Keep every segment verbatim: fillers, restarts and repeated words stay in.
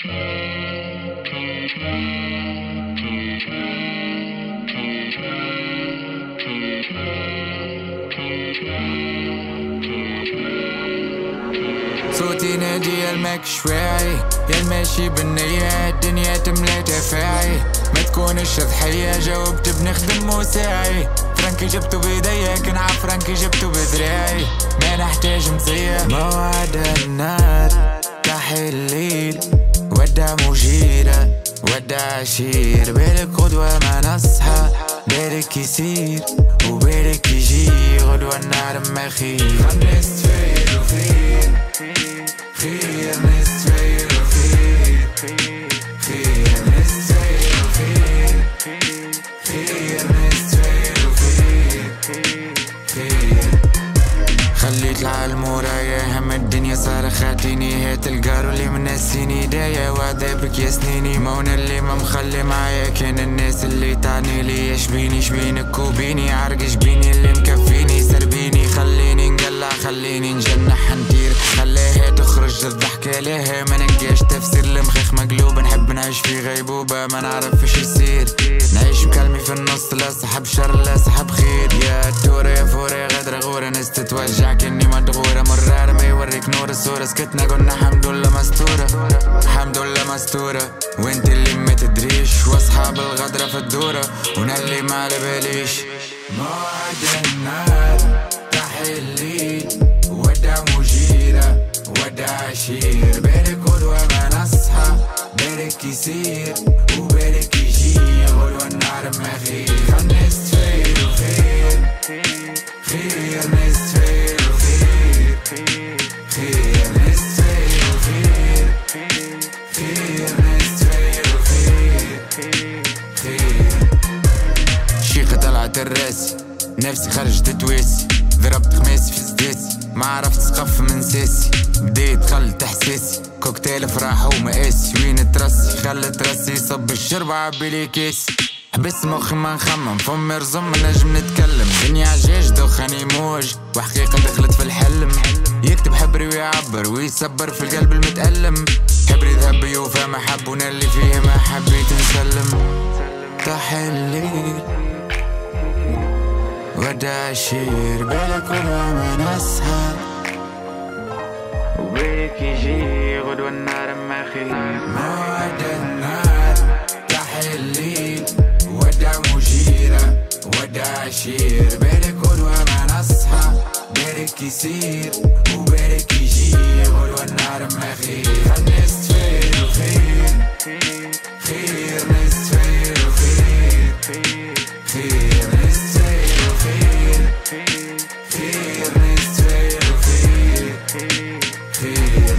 صوتي نادي المكش واعي يا الماشي بالنية الدنيا تملى تفاعي ما تكونش ضحية جاوبت بنخدم مساعي فرانكي جبتو بيديا كنعب فرانكي جبتو بدراعي ما نحتاج مزية موعد النار تحي الليل ودع مجيرة ودع عشير بالك غدوة ما نصحى بالك يسير وبالك يجي غدوة النار مخير خمس فير وخير خير نستفير وخير خير نستفير وخير خير نستفير وخير خير خليت العالم ورايا هم الدنيا صار خاتيني هات القارو اللي منسيني دايا وعذابك يا سنيني مونا اللي ما مخلي معايا كان الناس اللي تعني لي يشبيني شبينك وبيني عرق شبيني اللي مكفيني سربيني خليني نقلع خليني نجنح ندير خليها تخرج الضحكة لها ما نلقاش تفسير المخيخ مقلوب نحب نعيش في غيبوبة ما نعرف ايش يصير نعيش مكلمي في النص لا صحب شر لا صحب خير يا تورة يا فورة غدرة غورة ناس تتوجع كني مدغورة مرارة ما يوريك نور الصورة سكتنا قلنا الحمد لله مستورة الحمد لله مستورة وانت اللي ما تدريش واصحاب الغدرة في الدورة وانا اللي ما على باليش موعد النار تحي الليل ودع مجيرة ودع عشير بالك غدوة ما نصحى بالك يسير وبالك يجي غدوة النار مخير نستفير وخير خير نستفير وخير خير نستفير وخير خير نستفير وخير خير شيخة طلعت الراس نفسي خرجت تويسي ضربت خماسي في سداسي ما عرفت سقف من ساسي بديت خلت احساسي كوكتيل فرح ومقاسي وين ترسي خلت راسي صب الشرب عبيلي كاسي حبس مخي ما نخمم فمي رزم نجم نتكلم دنيا عجاج دخاني موج وحقيقة دخلت في الحلم يكتب حبري ويعبر ويصبر في القلب المتألم حبري ذهب يوفى ما حبونا اللي فيه ما حبيت نسلم تحي الليل ودع عشير بالك غدوة ما نصحى وبالك يجي غدوة النار مخير موعد النار تحي الليل ودع مجيرة ودع عشير بالك غدوة ما نصحى بالك يسير وبالك يجي غدوة النار مخير نستفير وخير خير نستفير وخير خير نستفير وخير خير نستفير وخير خير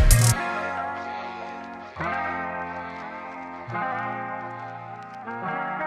Bye.